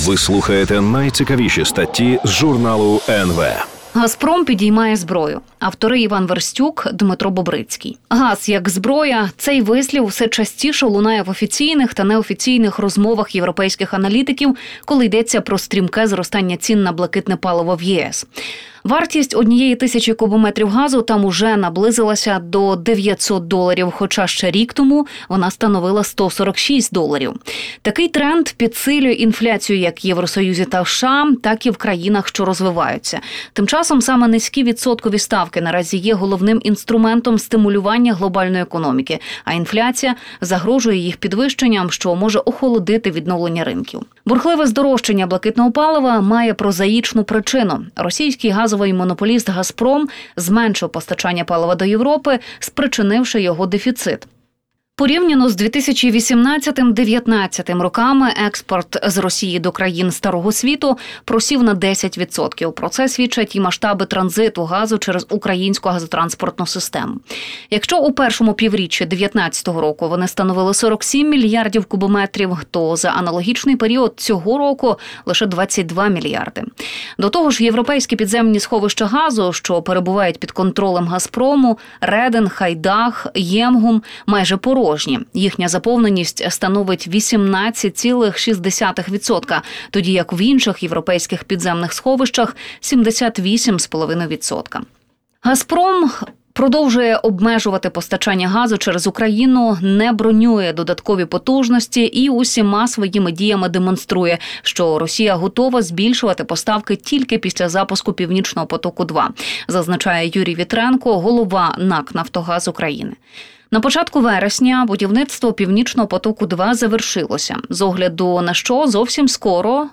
Ви слухаєте найцікавіші статті з журналу НВ. «Газпром» підіймає зброю. Автори Іван Верстюк, Дмитро Бобрицький. Газ як зброя – цей вислів все частіше лунає в офіційних та неофіційних розмовах європейських аналітиків, коли йдеться про стрімке зростання цін на блакитне паливо в ЄС. Вартість 1000 кубометрів газу там уже наблизилася до $900, хоча ще рік тому вона становила $146. Такий тренд підсилює інфляцію як в Євросоюзі та в США, так і в країнах, що розвиваються. Тим часом саме низькі відсоткові ставки наразі є головним інструментом стимулювання глобальної економіки, а інфляція загрожує їх підвищенням, що може охолодити відновлення ринків. Бурхливе здорожчання блакитного палива має прозаїчну причину. Російський газовий монополіст «Газпром» зменшив постачання палива до Європи, спричинивши його дефіцит. Порівняно з 2018-2019 роками експорт з Росії до країн Старого світу просів на 10%. Про це свідчать і масштаби транзиту газу через українську газотранспортну систему. Якщо у першому півріччі 2019 року вони становили 47 мільярдів кубометрів, то за аналогічний період цього року лише 22 мільярди. До того ж, європейські підземні сховища газу, що перебувають під контролем «Газпрому», Реден, Хайдах, Ємгум, майже порожні. Їхня заповненість становить 18,6%, тоді як в інших європейських підземних сховищах – 78,5%. «Газпром» продовжує обмежувати постачання газу через Україну, не бронює додаткові потужності і усіма своїми діями демонструє, що Росія готова збільшувати поставки тільки після запуску «Північного потоку-2», зазначає Юрій Вітренко, голова НАК «Нафтогаз України». На початку вересня будівництво «Північного потоку-2» завершилося. З огляду на що зовсім скоро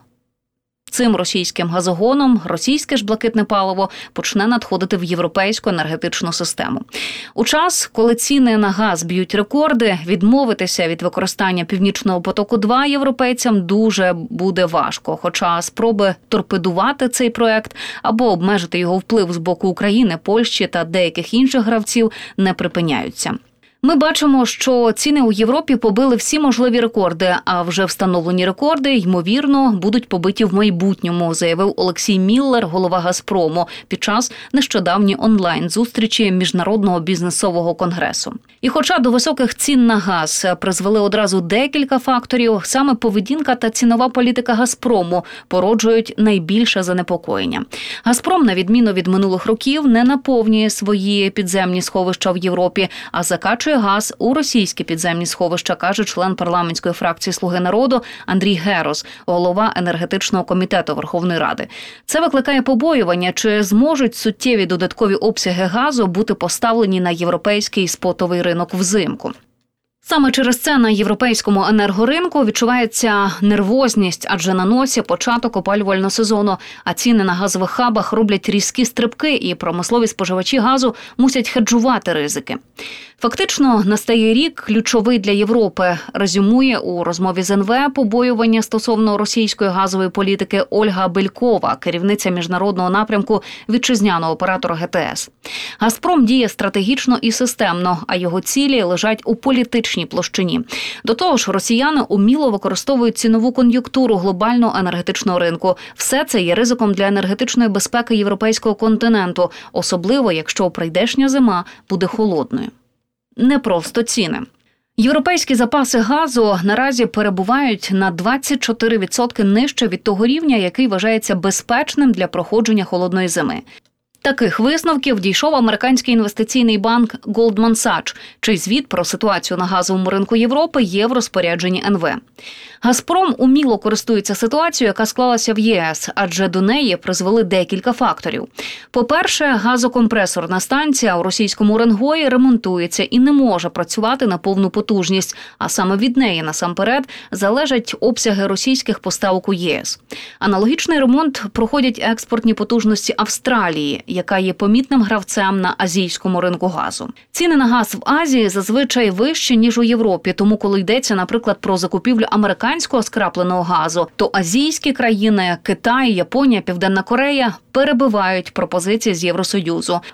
цим російським газогоном російське ж блакитне паливо почне надходити в європейську енергетичну систему. У час, коли ціни на газ б'ють рекорди, відмовитися від використання «Північного потоку-2» європейцям дуже буде важко. Хоча спроби торпедувати цей проект або обмежити його вплив з боку України, Польщі та деяких інших гравців не припиняються. Ми бачимо, що ціни у Європі побили всі можливі рекорди, а вже встановлені рекорди, ймовірно, будуть побиті в майбутньому, заявив Олексій Міллер, голова «Газпрому», під час нещодавньої онлайн-зустрічі Міжнародного бізнесового конгресу. І хоча до високих цін на газ призвели одразу декілька факторів, саме поведінка та цінова політика «Газпрому» породжують найбільше занепокоєння. «Газпром», на відміну від минулих років, не наповнює свої підземні сховища в Європі, а закачує газ у російські підземні сховища, каже член парламентської фракції «Слуги народу» Андрій Герус, голова енергетичного комітету Верховної Ради. Це викликає побоювання, чи зможуть суттєві додаткові обсяги газу бути поставлені на європейський спотовий ринок взимку. Саме через це на європейському енергоринку відчувається нервозність, адже на носі початок опалювального сезону, а ціни на газових хабах роблять різкі стрибки, і промислові споживачі газу мусять хеджувати ризики. Фактично, настає рік ключовий для Європи, резюмує у розмові з НВ побоювання стосовно російської газової політики Ольга Белькова, керівниця міжнародного напрямку вітчизняного оператора ГТС. «Газпром» діє стратегічно і системно, а його цілі лежать у політичній площині. До того ж, росіяни уміло використовують цінову кон'юнктуру глобального енергетичного ринку. Все це є ризиком для енергетичної безпеки європейського континенту, особливо якщо прийдешня зима буде холодною. Не просто ціни. Європейські запаси газу наразі перебувають на 24% нижче від того рівня, який вважається безпечним для проходження холодної зими. Таких висновків дійшов американський інвестиційний банк Goldman Sachs, чий звіт про ситуацію на газовому ринку Європи є в розпорядженні НВ. «Газпром» уміло користується ситуацією, яка склалася в ЄС, адже до неї призвели декілька факторів. По-перше, газокомпресорна станція у російському Уренгої ремонтується і не може працювати на повну потужність, а саме від неї насамперед залежать обсяги російських поставок у ЄС. Аналогічний ремонт проходять експортні потужності Австралії, яка є помітним гравцем на азійському ринку газу. Ціни на газ в Азії зазвичай вищі, ніж у Європі, тому коли йдеться, наприклад, про закупівлю американського скрапленого газу, то азійські країни – Китай, Японія, Південна Корея – перебивають пропозиції з Євросоюзу.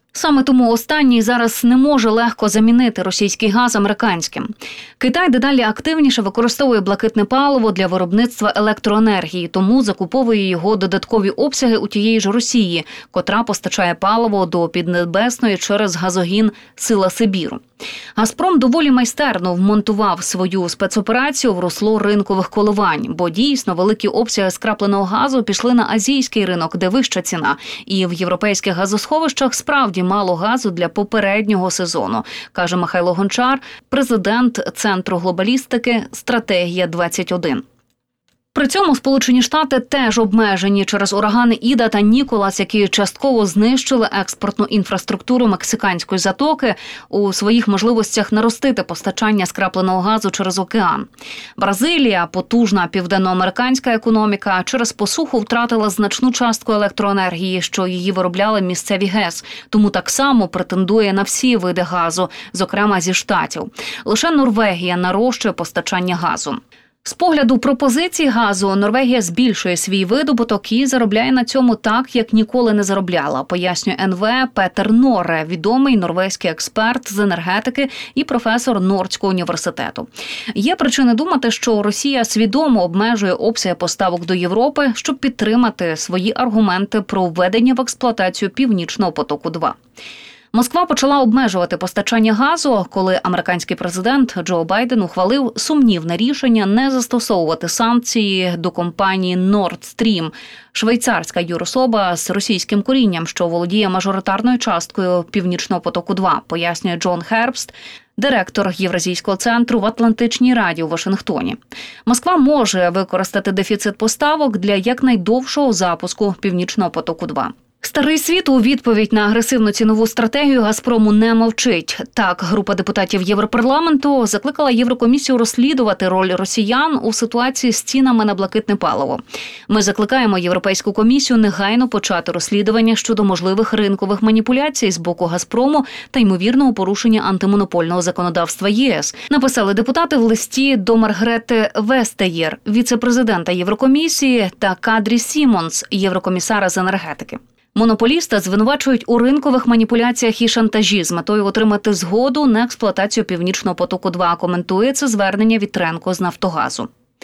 Саме тому останній зараз не може легко замінити російський газ американським. Китай дедалі активніше використовує блакитне паливо для виробництва електроенергії, тому закуповує його додаткові обсяги у тієї ж Росії, котра постачає паливо до Піднебесної через газогін «Сила Сибіру». «Газпром» доволі майстерно вмонтував свою спецоперацію в русло ринкових коливань, бо дійсно великі обсяги скрапленого газу пішли на азійський ринок, де вища ціна, і в європейських газосховищах справді мало газу для попереднього сезону, каже Михайло Гончар, президент Центру глобалістики «Стратегія-21». При цьому Сполучені Штати теж обмежені через урагани Іда та Ніколас, які частково знищили експортну інфраструктуру Мексиканської затоки у своїх можливостях наростити постачання скрапленого газу через океан. Бразилія, потужна південноамериканська економіка, через посуху втратила значну частку електроенергії, що її виробляли місцеві ГЕС, тому так само претендує на всі види газу, зокрема зі Штатів. Лише Норвегія нарощує постачання газу. З погляду пропозицій газу, Норвегія збільшує свій видобуток і заробляє на цьому так, як ніколи не заробляла, пояснює НВ Петер Норе, відомий норвезький експерт з енергетики і професор Нордського університету. Є причини думати, що Росія свідомо обмежує обсяги поставок до Європи, щоб підтримати свої аргументи про введення в експлуатацію Північного потоку-2. Москва почала обмежувати постачання газу, коли американський президент Джо Байден ухвалив сумнівне рішення не застосовувати санкції до компанії Nord Stream, швейцарська юрособа з російським корінням, що володіє мажоритарною часткою Північного потоку-2, пояснює Джон Хербст, директор Євразійського центру в Атлантичній Раді у Вашингтоні. Москва може використати дефіцит поставок для якнайдовшого запуску Північного потоку-2. Старий світ у відповідь на агресивну цінову стратегію «Газпрому» не мовчить. Так, група депутатів Європарламенту закликала Єврокомісію розслідувати роль росіян у ситуації з цінами на блакитне паливо. Ми закликаємо Європейську комісію негайно почати розслідування щодо можливих ринкових маніпуляцій з боку «Газпрому» та ймовірного порушення антимонопольного законодавства ЄС, написали депутати в листі до Маргрети Вестаєр, віце-президента Єврокомісії, та Кадрі Сімонс, єврокомісара з енергетики. Монополіста звинувачують у ринкових маніпуляціях і шантажі з метою отримати згоду на експлуатацію Північного потоку-2, коментує це звернення Вітренко з «Нафтогазу».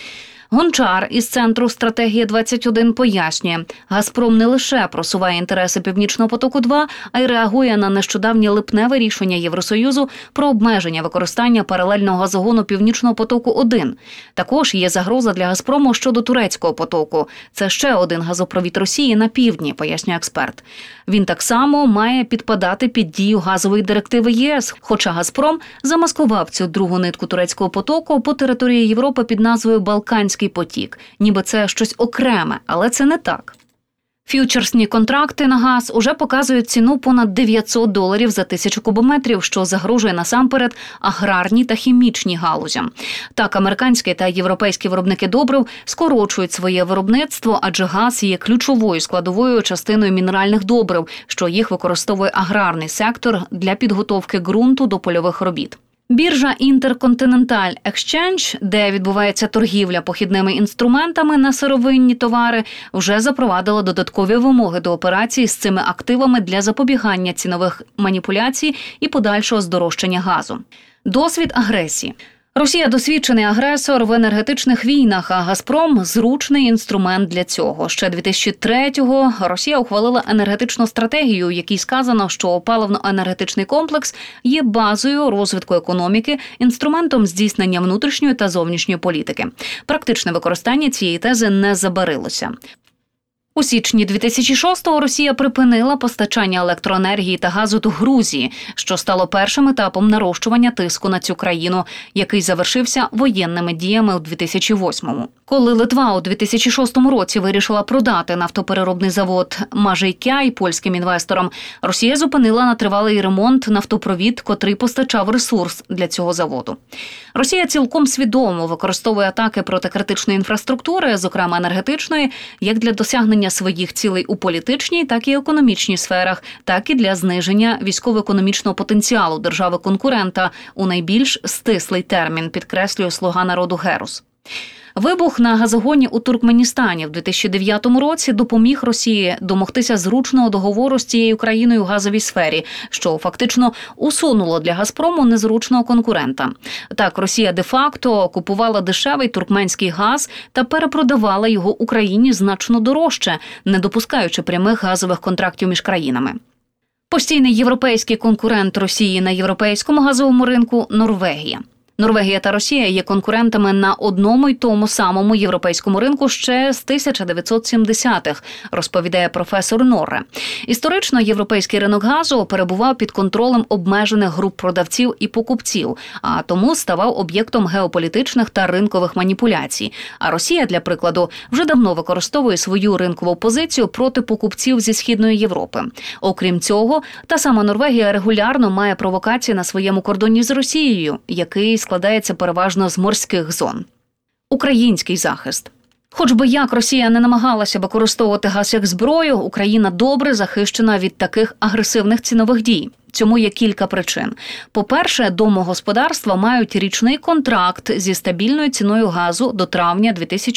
Гончар із Центру «Стратегія-21» пояснює, «Газпром» не лише просуває інтереси Північного потоку-2, а й реагує на нещодавнє липневе рішення Євросоюзу про обмеження використання паралельного газогону Північного потоку-1. Також є загроза для «Газпрому» щодо турецького потоку. Це ще один газопровід Росії на півдні, пояснює експерт. Він так само має підпадати під дію газової директиви ЄС, хоча «Газпром» замаскував цю другу нитку турецького потоку по території Європи під назвою «Балканський потік». Ніби це щось окреме, але це не так. Ф'ючерсні контракти на газ уже показують ціну понад $900 за 1000 кубометрів, що загрожує насамперед аграрній та хімічній галузям. Так, американські та європейські виробники добрив скорочують своє виробництво, адже газ є ключовою складовою частиною мінеральних добрив, що їх використовує аграрний сектор для підготовки ґрунту до польових робіт. Біржа Intercontinental Exchange, де відбувається торгівля похідними інструментами на сировинні товари, вже запровадила додаткові вимоги до операцій з цими активами для запобігання цінових маніпуляцій і подальшого здорожчання газу. Досвід агресії. Росія – досвідчений агресор в енергетичних війнах, а «Газпром» – зручний інструмент для цього. Ще 2003-го Росія ухвалила енергетичну стратегію, в якій сказано, що паливно-енергетичний комплекс є базою розвитку економіки, інструментом здійснення внутрішньої та зовнішньої політики. Практичне використання цієї тези не забарилося. У січні 2006-го Росія припинила постачання електроенергії та газу до Грузії, що стало першим етапом нарощування тиску на цю країну, який завершився воєнними діями у 2008-му. Коли Литва у 2006 році вирішила продати нафтопереробний завод Мажейкяй польським інвесторам, Росія зупинила на тривалий ремонт нафтопровід, котрий постачав ресурс для цього заводу. Росія цілком свідомо використовує атаки проти критичної інфраструктури, зокрема енергетичної, як для досягнення своїх цілей у політичній, так і економічній сферах, так і для зниження військово-економічного потенціалу держави-конкурента у найбільш стислий термін, підкреслює «Слуга народу» Герус. Вибух на газогоні у Туркменістані в 2009 році допоміг Росії домогтися зручного договору з цією країною у газовій сфері, що фактично усунуло для «Газпрому» незручного конкурента. Так, Росія де-факто купувала дешевий туркменський газ та перепродавала його Україні значно дорожче, не допускаючи прямих газових контрактів між країнами. Постійний європейський конкурент Росії на європейському газовому ринку – Норвегія. Норвегія та Росія є конкурентами на одному й тому самому європейському ринку ще з 1970-х, розповідає професор Норре. Історично європейський ринок газу перебував під контролем обмежених груп продавців і покупців, а тому ставав об'єктом геополітичних та ринкових маніпуляцій. А Росія, для прикладу, вже давно використовує свою ринкову позицію проти покупців зі Східної Європи. Окрім цього, та сама Норвегія регулярно має провокації на своєму кордоні з Росією, який складається переважно з морських зон. Український захист. Хоч би як Росія не намагалася використовувати газ як зброю, Україна добре захищена від таких агресивних цінових дій. Цьому є кілька причин. По-перше, домогосподарства мають річний контракт зі стабільною ціною газу до травня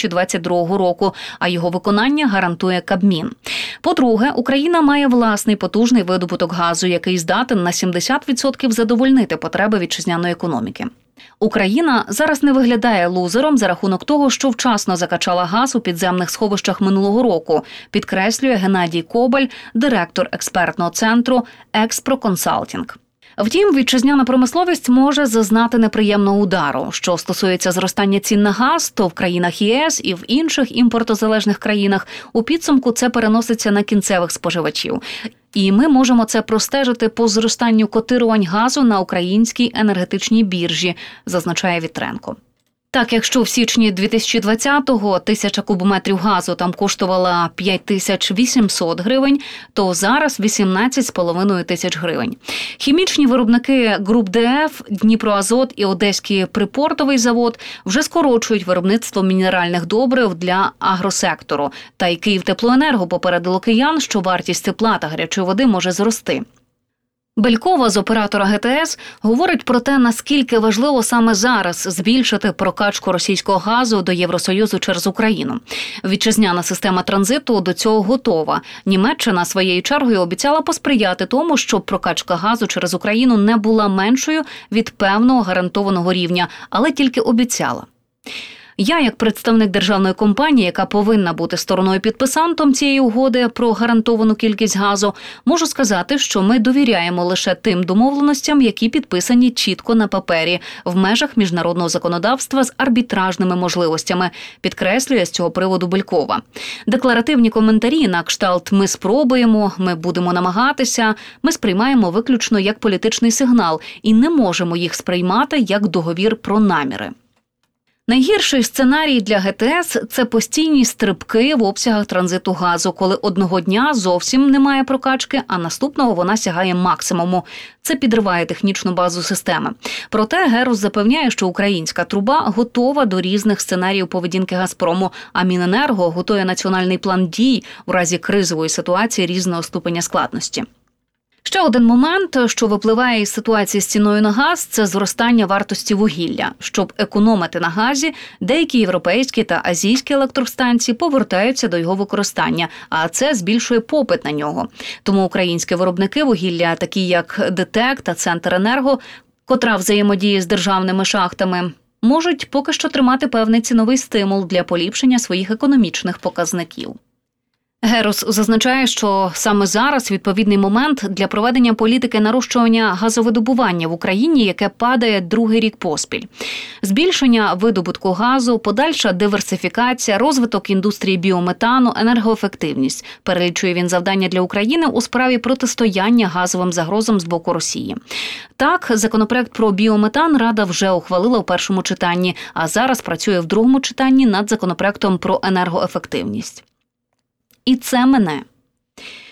2022 року, а його виконання гарантує Кабмін. По-друге, Україна має власний потужний видобуток газу, який здатен на 70% задовольнити потреби вітчизняної економіки. Україна зараз не виглядає лузером за рахунок того, що вчасно закачала газ у підземних сховищах минулого року, підкреслює Геннадій Кобаль, директор експертного центру «Експро-консалтінг». Втім, вітчизняна промисловість може зазнати неприємного удару. Що стосується зростання цін на газ, то в країнах ЄС і в інших імпортозалежних країнах у підсумку це переноситься на кінцевих споживачів. І ми можемо це простежити по зростанню котирувань газу на українській енергетичній біржі, зазначає Вітренко. Так, якщо в січні 2020-го 1000 кубометрів газу там коштувала 5800 гривень, то зараз 18,5 тисяч гривень. Хімічні виробники груп ДФ, Дніпроазот і Одеський припортовий завод вже скорочують виробництво мінеральних добрив для агросектору. Та й Київтеплоенерго попередило киян, що вартість тепла та гарячої води може зрости. Белькова з оператора ГТС говорить про те, наскільки важливо саме зараз збільшити прокачку російського газу до Євросоюзу через Україну. Вітчизняна система транзиту до цього готова. Німеччина своєю чергою обіцяла посприяти тому, щоб прокачка газу через Україну не була меншою від певного гарантованого рівня, але тільки обіцяла. Я, як представник державної компанії, яка повинна бути стороною-підписантом цієї угоди про гарантовану кількість газу, можу сказати, що ми довіряємо лише тим домовленостям, які підписані чітко на папері, в межах міжнародного законодавства з арбітражними можливостями, підкреслює з цього приводу Белькова. Декларативні коментарі на кшталт «ми спробуємо», «ми будемо намагатися» ми сприймаємо виключно як політичний сигнал і не можемо їх сприймати як договір про наміри. Найгірший сценарій для ГТС – це постійні стрибки в обсягах транзиту газу, коли одного дня зовсім немає прокачки, а наступного вона сягає максимуму. Це підриває технічну базу системи. Проте Герус запевняє, що українська труба готова до різних сценаріїв поведінки «Газпрому», а Міненерго готує національний план дій у разі кризової ситуації різного ступеня складності. Ще один момент, що випливає із ситуації з ціною на газ – це зростання вартості вугілля. Щоб економити на газі, деякі європейські та азійські електростанції повертаються до його використання, а це збільшує попит на нього. Тому українські виробники вугілля, такі як ДТЕК та Центренерго, котра взаємодіє з державними шахтами, можуть поки що тримати певний ціновий стимул для поліпшення своїх економічних показників. Герус зазначає, що саме зараз відповідний момент для проведення політики нарощування газовидобування в Україні, яке падає другий рік поспіль. Збільшення видобутку газу, подальша диверсифікація, розвиток індустрії біометану, енергоефективність. Перелічує він завдання для України у справі протистояння газовим загрозам з боку Росії. Так, законопроект про біометан Рада вже ухвалила у першому читанні, а зараз працює в другому читанні над законопроектом про енергоефективність. І це мене.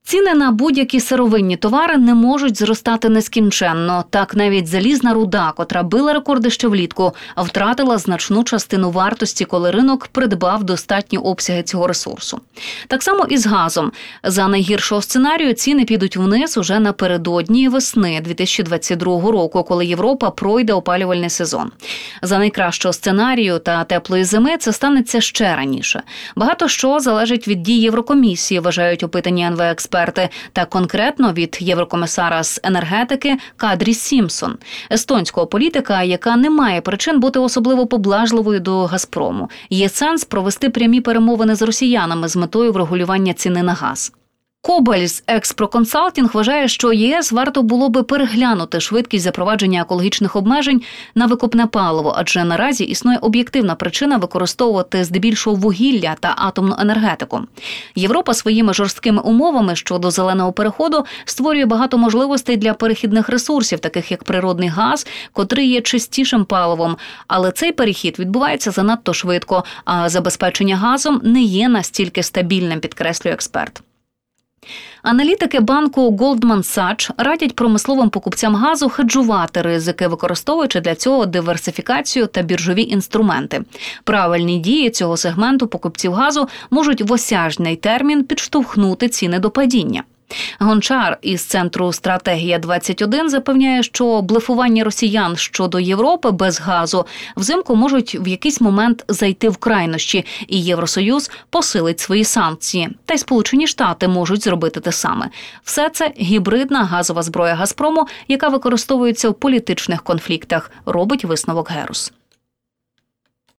Ціни на будь-які сировинні товари не можуть зростати нескінченно. Так навіть залізна руда, котра била рекорди ще влітку, втратила значну частину вартості, коли ринок придбав достатні обсяги цього ресурсу. Так само і з газом. За найгіршого сценарію ціни підуть вниз уже напередодні весни 2022 року, коли Європа пройде опалювальний сезон. За найкращого сценарію та теплої зими це станеться ще раніше. Багато що залежить від дій Єврокомісії, вважають опитані НВ-експерти, та конкретно від єврокомісара з енергетики Кадрі Сімпсон, естонського політика, яка не має причин бути особливо поблажливою до «Газпрому». Є сенс провести прямі перемовини з росіянами з метою врегулювання ціни на газ. Кобаль з Експроконсалтінг вважає, що ЄС варто було би переглянути швидкість запровадження екологічних обмежень на викопне паливо, адже наразі існує об'єктивна причина використовувати здебільшого вугілля та атомну енергетику. Європа своїми жорсткими умовами щодо зеленого переходу створює багато можливостей для перехідних ресурсів, таких як природний газ, котрий є чистішим паливом. Але цей перехід відбувається занадто швидко, а забезпечення газом не є настільки стабільним, підкреслює експерт. Аналітики банку Goldman Sachs радять промисловим покупцям газу хеджувати ризики, використовуючи для цього диверсифікацію та біржові інструменти. Правильні дії цього сегменту покупців газу можуть в осяжний термін підштовхнути ціни до падіння. Гончар із Центру «Стратегія-21» запевняє, що блефування росіян щодо Європи без газу взимку можуть в якийсь момент зайти в крайнощі, і Євросоюз посилить свої санкції. Та й Сполучені Штати можуть зробити те саме. Все це гібридна газова зброя «Газпрому», яка використовується в політичних конфліктах, робить висновок Герус.